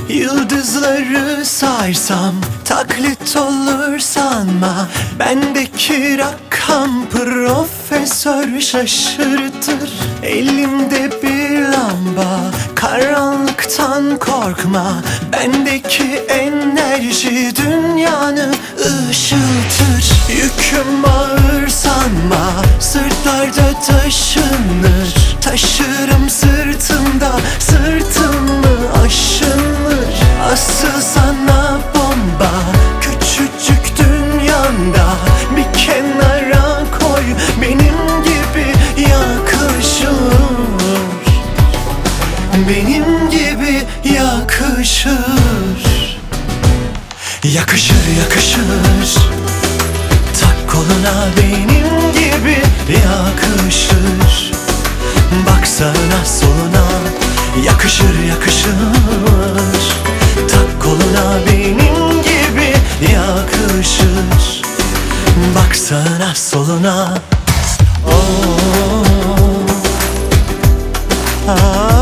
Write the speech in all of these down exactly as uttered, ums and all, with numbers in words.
Yıldızları sarsam taklit olur sanma. Bendeki rakam profesör şaşırtır. Elimde bir lamba, karanlıktan korkma. Bendeki enerji dünyanı ışıltır. Yüküm ağır sanma, sırtlarda taşınır. Taşırım sırtımda, sırtımı aşınır. Asıl sana bomba, küçücük dünyanda bir kenara koy. Benim gibi yakışır, benim gibi yakışır. Yakışır yakışır, tak koluna benim gibi yakışır. Baksana soluna, yakışır yakışır. Tak koluna benim gibi yakışır. Baksana soluna. Oh, ah.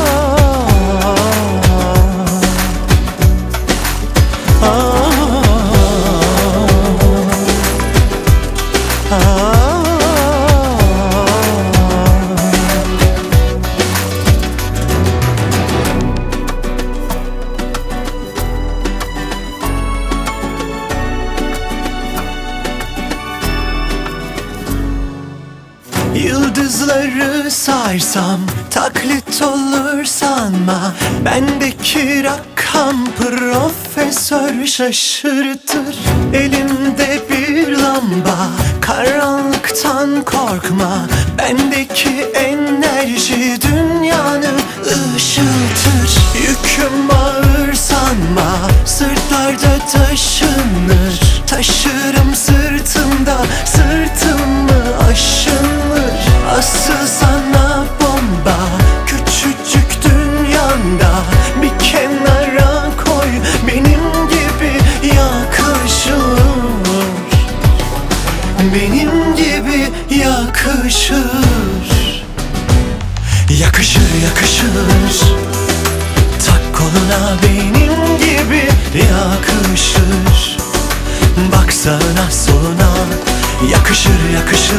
Yıldızları sarsam taklit olur sanma. Bendeki rakam profesör şaşırtır. Elimde bir lamba, karanlıktan korkma. Bendeki enerji dünyanı ışıltır. Yüküm ağır sanma, sırtlarda taşınır. Taşırım sırtımda, sırtımı aşınır. Asıl sana bomba, küçücük dünyanda bir kenara koy. Benim gibi yakışır, benim gibi yakışır. Yakışır yakışır, tak koluna benim gibi yakışır. Baksana soluna, yakışır yakışır.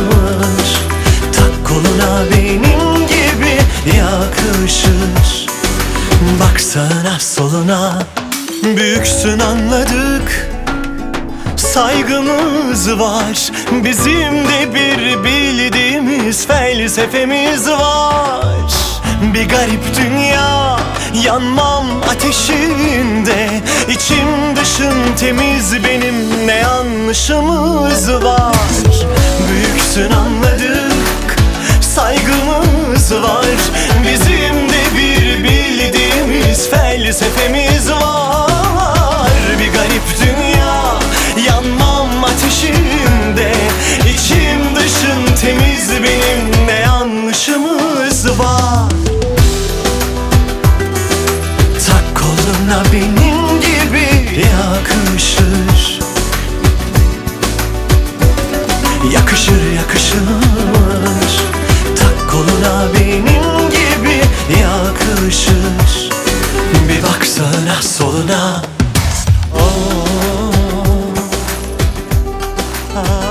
Tak koluna benim gibi yakışır. Baksana soluna. Büyüksün anladık, saygımız var. Bizim de bir bildiğimiz felsefemiz var. Bir garip dünya, yanmam ateşinde. İçim dışım temiz benim, ne yanlışımız var. Büyüksün anladık, saygımız var. Bizim de bir bildiğimiz felsefemiz var. Bir garip dünya, yanmam ateşinde. İçim dışım temiz benim, ne yanlışımız var. Tak koluna benim gibi yakışır. Yakışır yakışır, tak koluna benim gibi yakışır. Bir baksana soluna. Oh, ah.